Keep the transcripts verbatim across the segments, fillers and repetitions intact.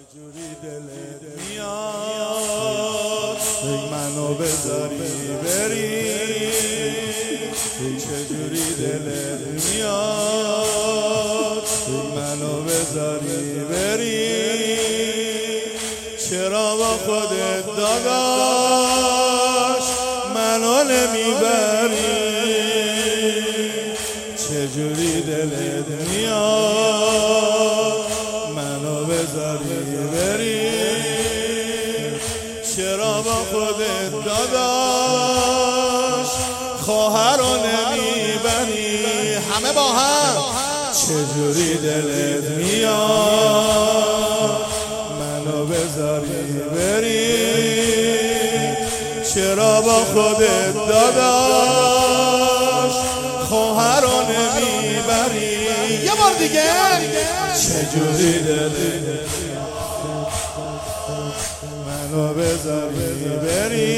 چجوری دلت میاد ای منو بذاری بری، چجوری دلت میاد ای منو بذاری بری، چرا با خودت داداش منو نمیبری، چجوری دلت میاد منو بذاری بری، چرا با خودت داداش خواهر رو نمیبری. همه با هم چجوری دلت میاد منو بذاری بری، چرا با خودت داداش خواهر رو نمیبری. یه بار دیگه چجوری دلت منو بذاری بری،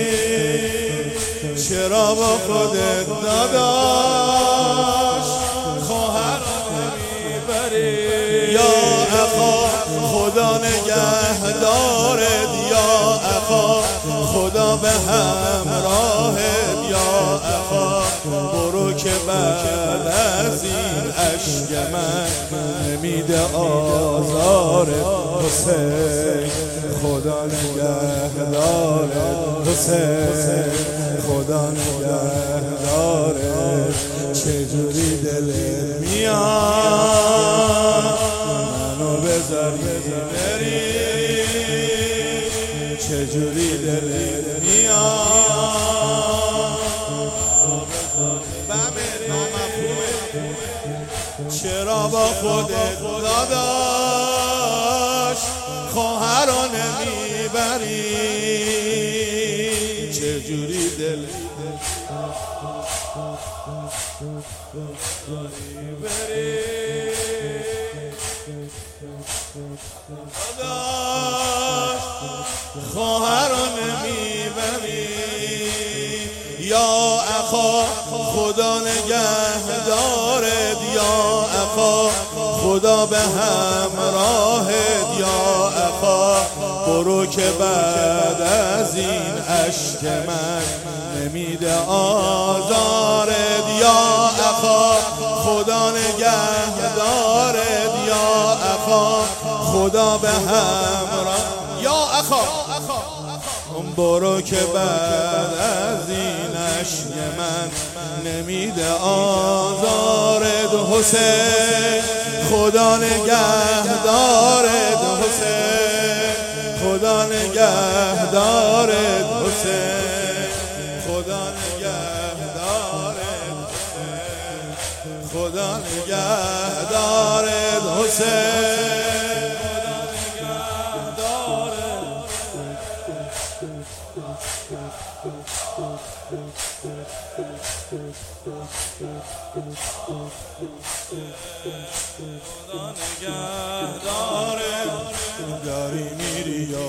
چرا با خودت داداش خواهر رو نمیبری. یا اخا خدا نگهدارت، یا اخا خدا به همراهت، یا اخا برو که بعد از این عشق من نمیده آزارت. حسین خدا نگهدارت، حسین خدا نگهدارت، چجوری دلت میاد منو بذاری بری، چجوری دلت میاد چرا با خودت داداش خواهر رو نمیبری، چجوری دلت بری، داداش خواهر رو نمیبری. یا اخا خدا نگهدارت، یا اخا خدا به همراهت، یا اخا برو که بعد از این عشق من نمیده آزارت. یا اخا خدا نگهدارت، یا اخا خدا به همراه، یا اخا برو که بعد از این عشق من نمیده آزارت. حسین خدا نگهدارت، حسین خدا نگهدارت، حسین خدا نگهدارت، خدا نگهدارت، حسین خدا نگهدارت. داری میری یا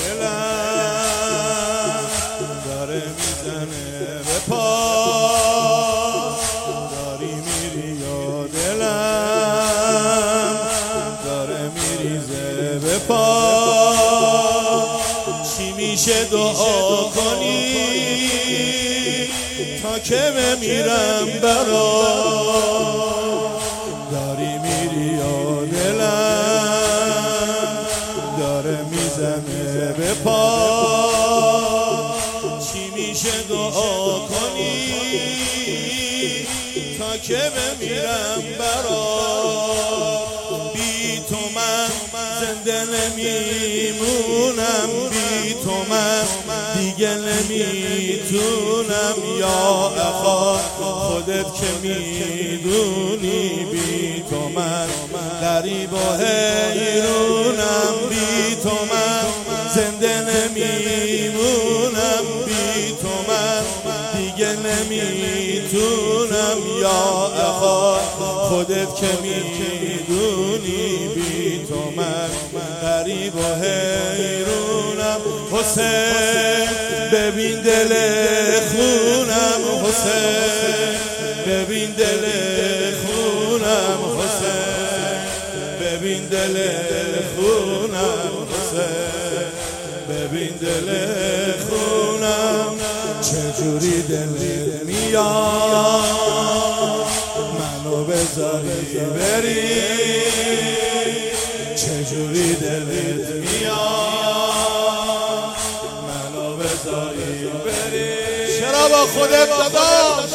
دلم داره میزنه به پا، داری میری یا دلم داره میریزه به پا، چی میشه دعا کنی تا که بمیرم برات، داری میری یا دلم داره میزنه به پا، چی میشه دعا کنی تا که بمیرم برات. بی تو من زنده نمیمونم، بی تو من دیگه نمیتونم. یا اخا خودت که میدونی بی تو من غریب و حیرونم، بی تو من زنده نمیمونم، بی تو من دیگه نمیتونم. یا اخا خودت که میدونی بی تو من غریب و حیرونم. حسین ببین دل خونم، حسین ببین دل خونم، حسین ببین دل خونم. حسین ببین دل خونم چجوری دلت میاد منو بذاری بری چجوری دلت میاد منو بذاری بری چرا با خودت داداش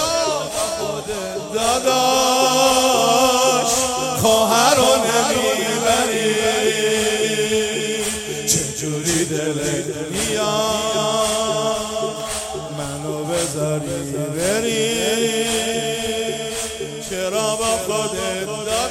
داداش خواهر رو نمیبری چجوری دلت میاد منو بذاری بری چرا با خودت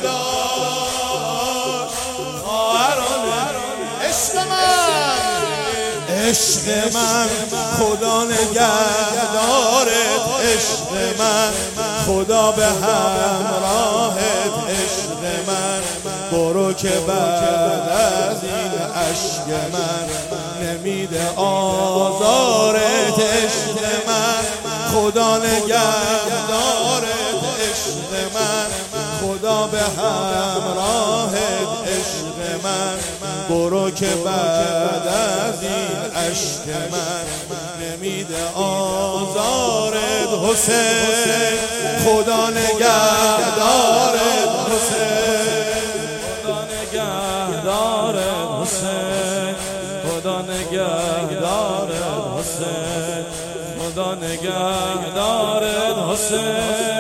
داداش خواهر رو نمیبری عشق من عشق من خدا نگهدارت عشق من خدا به همراهت عشق من برو که بعد از این عشق من نمیده آزارت عشق من خدا نگهدارت عشق من خدا به همراهت عشق من برو که بعد از این عشق من نمیده آزارت حسین خدا نگهدارت حسین خدا نگهدارت حسین خدا نگهدارت حسین خدا نگهدارت حسین